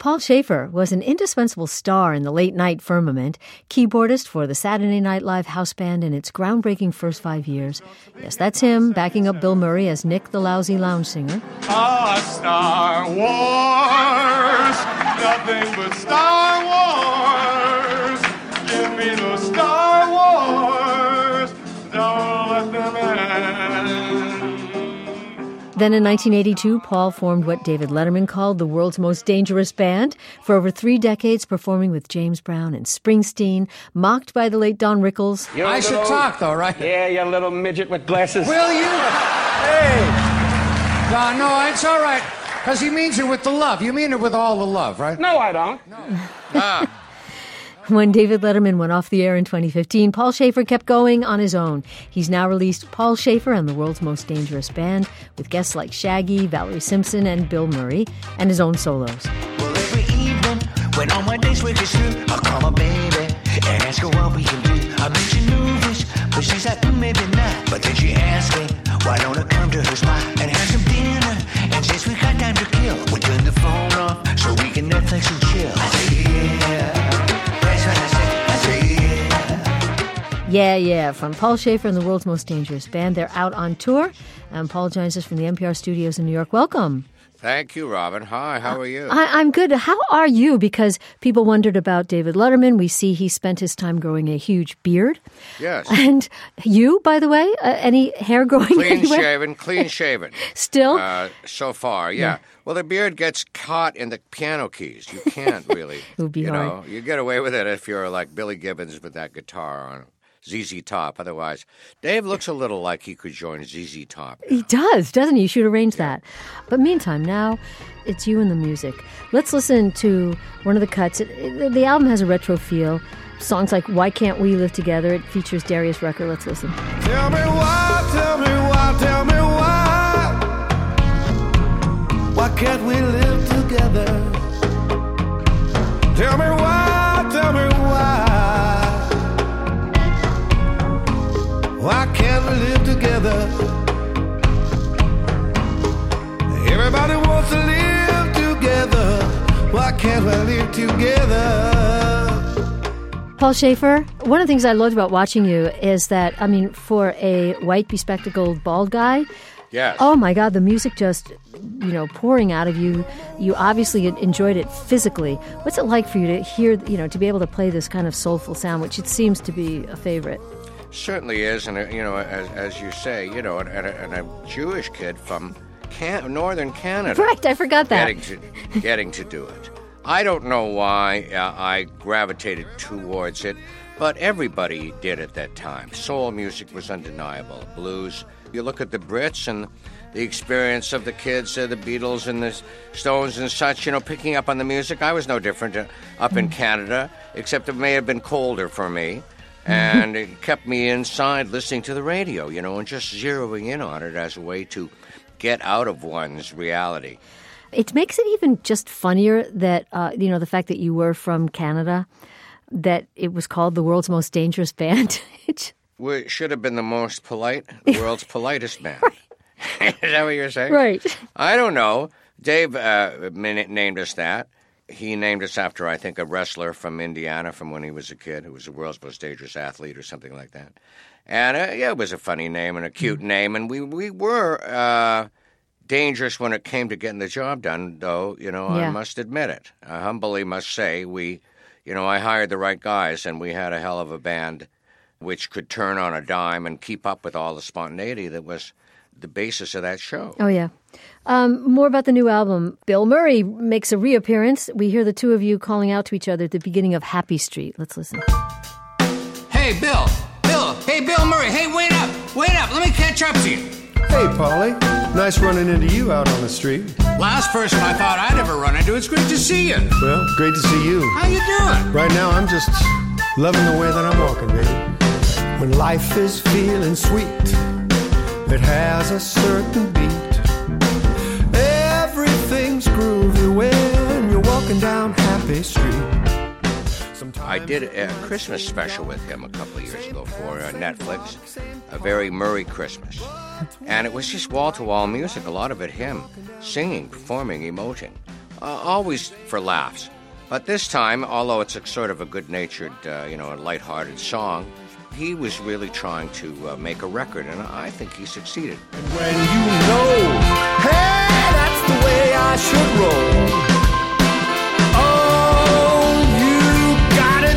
Paul Shaffer was an indispensable star in the late-night firmament, keyboardist for the Saturday Night Live house band in its groundbreaking first 5 years. Yes, that's him, backing up Bill Murray as Nick the Lousy Lounge Singer. Star Wars, nothing but Star Wars. Give me the Star Wars, don't let them end. Then in 1982, Paul formed what David Letterman called the world's most dangerous band. For over 3 decades, performing with James Brown and Springsteen, mocked by the late Don Rickles. I should talk, though, right? Yeah, you little midget with glasses. Will you? Hey! No, it's all right, because he means it with the love. You mean it with all the love, right? No, I don't. No. When David Letterman went off the air in 2015, Paul Shaffer kept going on his own. He's now released Paul Shaffer and the World's Most Dangerous Band, with guests like Shaggy, Valerie Simpson, and Bill Murray, and his own solos. Well, every evening, when all my days with you, I'll call my baby and ask her what we can do. I mention movies, but she's like, maybe not. But then she asks me, why don't I come to her spot and have some dinner? And since we got time to kill, we turn the phone off so we can Netflix and chill. I say, yeah. Yeah, from Paul Shaffer and the World's Most Dangerous Band. They're out on tour, and Paul joins us from the NPR studios in New York. Welcome. Thank you, Robin. Hi, how are you? I'm good. How are you? Because people wondered about David Letterman. We see he spent his time growing a huge beard. Yes. And you, by the way, any hair growing anywhere? Clean shaven. Still? So far, yeah. Well, the beard gets caught in the piano keys. You can't really. It would be hard. You get away with it if you're like Billy Gibbons with that guitar on ZZ Top. Otherwise, Dave looks a little like he could join ZZ Top. He does, doesn't he? You should arrange that. But meantime, now it's you and the music. Let's listen to one of the cuts. The album has a retro feel. Songs like Why Can't We Live Together? It features Darius Rucker. Let's listen. Tell me why, tell me why, tell me why. Why can't we live together? Tell me why, tell me why. Why can't we live together? Everybody wants to live together. Why can't we live together? Paul Shaffer, one of the things I loved about watching you is that, I mean, for a white, bespectacled, bald guy, yes. Oh my God, the music just, pouring out of you. You obviously enjoyed it physically. What's it like for you to hear, to be able to play this kind of soulful sound, which it seems to be a favorite? Certainly is, and as you say, and a Jewish kid from northern Canada, right? I forgot that. Getting to do it. I don't know why I gravitated towards it, but everybody did at that time. Soul music was undeniable. Blues. You look at the Brits and the experience of the kids, the Beatles and the Stones and such, picking up on the music. I was no different up in Canada, except it may have been colder for me. And it kept me inside listening to the radio, and just zeroing in on it as a way to get out of one's reality. It makes it even just funnier that, the fact that you were from Canada, that it was called the World's Most Dangerous Band. It should have been the most polite, the world's politest band. Right. Is that what you're saying? Right. I don't know. Dave named us that. He named us after, I think, a wrestler from Indiana from when he was a kid who was the world's most dangerous athlete or something like that. And, it was a funny name and a cute name. And we were dangerous when it came to getting the job done, though, I must admit it. I humbly must say I hired the right guys and we had a hell of a band which could turn on a dime and keep up with all the spontaneity that was the basis of that show. Oh, yeah. More about the new album. Bill Murray makes a reappearance. We hear the two of you calling out to each other at the beginning of Happy Street. Let's listen. Hey, Bill. Hey, Bill Murray. Hey, wait up. Let me catch up to you. Hey, Paulie. Nice running into you out on the street. Last person I thought I'd ever run into. It's great to see you. Well, great to see you. How you doing? Right now, I'm just loving the way that I'm walking, baby. When life is feeling sweet, it has a certain beat. Everything's groovy when you're walking down Happy Street. I did a Christmas special with him a couple of years ago for Netflix, A Very Murray Christmas. And it was just wall-to-wall music, a lot of it him, singing, performing, emoting. always for laughs. But this time, although it's a sort of a good-natured, a lighthearted song, he was really trying to make a record, and I think he succeeded. When you know, hey, that's the way I should roll. All you gotta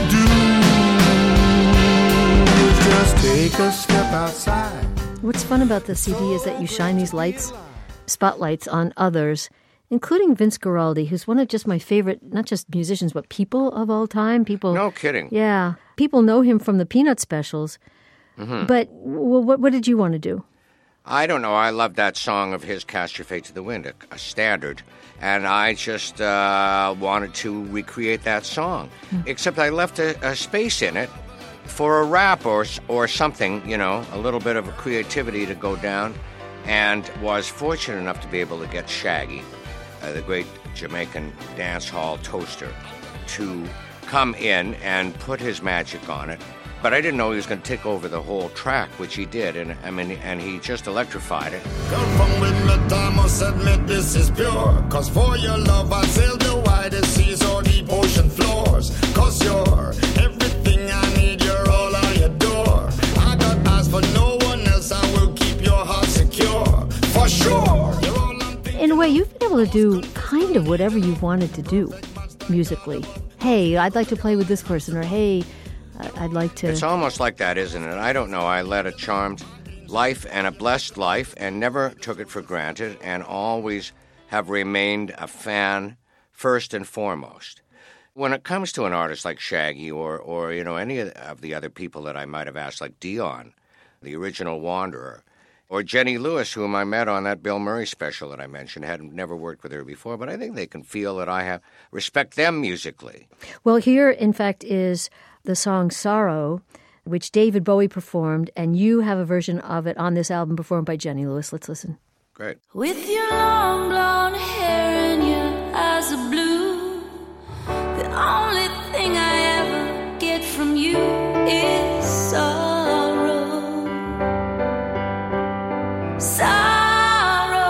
do is just take a step outside. What's fun about the CD is that you shine these spotlights on others, including Vince Guaraldi, who's one of just my favorite, not just musicians, but people of all time. People, no kidding. Yeah. People know him from the Peanut specials. Mm-hmm. But what did you want to do? I don't know. I love that song of his, Cast Your Fate to the Wind, a standard. And I just wanted to recreate that song. Except I left a space in it for a rap or something, a little bit of a creativity to go down. And was fortunate enough to be able to get Shaggy, the great Jamaican dance hall toaster, to come in and put his magic on it. But I didn't know he was going to take over the whole track, which he did, and he just electrified it. Come from with me, I must admit this is pure. Cause for your love I sail the widest seas or deep ocean floors. Cause you're everything I need, you're all I adore. I got eyes for no one else, I will keep your heart secure. For sure. In a way, you've been able to do kind of whatever you wanted to do musically. Hey, I'd like to play with this person, or hey, I'd like to... It's almost like that, isn't it? I don't know. I led a charmed life and a blessed life and never took it for granted and always have remained a fan first and foremost. When it comes to an artist like Shaggy or any of the other people that I might have asked, like Dion, the original Wanderer, or Jenny Lewis, whom I met on that Bill Murray special that I mentioned, had never worked with her before, but I think they can feel that I respect them musically. Well, here, in fact, is the song Sorrow, which David Bowie performed, and you have a version of it on this album performed by Jenny Lewis. Let's listen. Great. With your long blonde hair and your eyes of blue, the only thing I ever get from you is sorrow. Sorrow.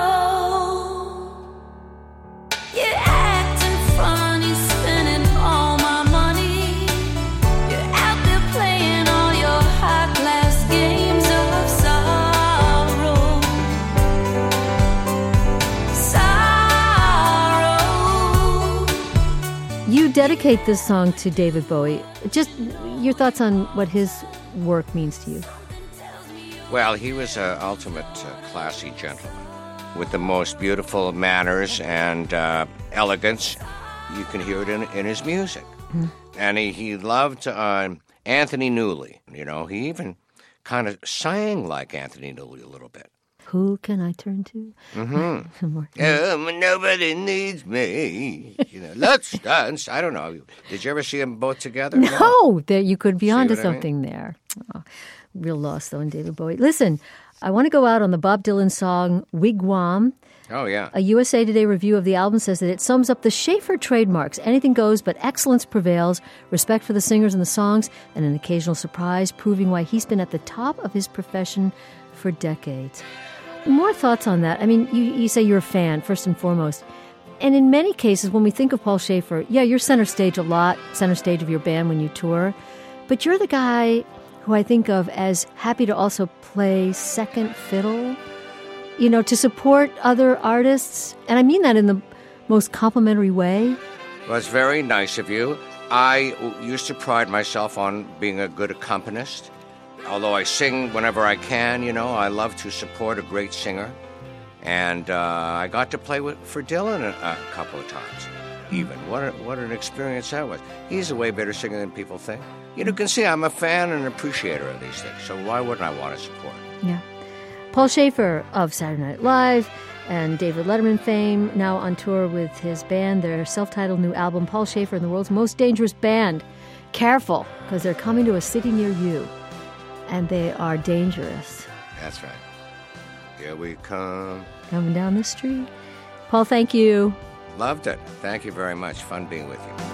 You're acting funny, spending all my money. You're out there playing all your high-class games of sorrow. Sorrow. You dedicate this song to David Bowie. Just your thoughts on what his work means to you. Well, he was an ultimate classy gentleman with the most beautiful manners and elegance. You can hear it in his music. Mm-hmm. And he loved Anthony Newley. He even kind of sang like Anthony Newley a little bit. Who can I turn to? Mm-hmm. Nobody needs me. Let's dance. I don't know. Did you ever see them both together? No. There, you could be onto something there. Oh, real loss, though, in David Bowie. Listen, I want to go out on the Bob Dylan song Wigwam. Oh, yeah. A USA Today review of the album says that it sums up the Schaefer trademarks. Anything goes, but excellence prevails, respect for the singers and the songs, and an occasional surprise, proving why he's been at the top of his profession for decades. More thoughts on that? I mean, you say you're a fan, first and foremost. And in many cases, when we think of Paul Schaefer, yeah, you're center stage a lot, center stage of your band when you tour. But you're the guy who I think of as happy to also play second fiddle, to support other artists. And I mean that in the most complimentary way. Well, it's very nice of you. I used to pride myself on being a good accompanist. Although I sing whenever I can, I love to support a great singer. And I got to play for Dylan a couple of times, even. What an experience that was. He's a way better singer than people think. You can see I'm a fan and appreciator of these things, so why wouldn't I want to support? Yeah. Paul Schaefer of Saturday Night Live and David Letterman fame, now on tour with his band, their self-titled new album, Paul Schaefer and the World's Most Dangerous Band. Careful, because they're coming to a city near you, and they are dangerous. That's right. Here we come. Coming down the street. Paul, thank you. Loved it. Thank you very much. Fun being with you.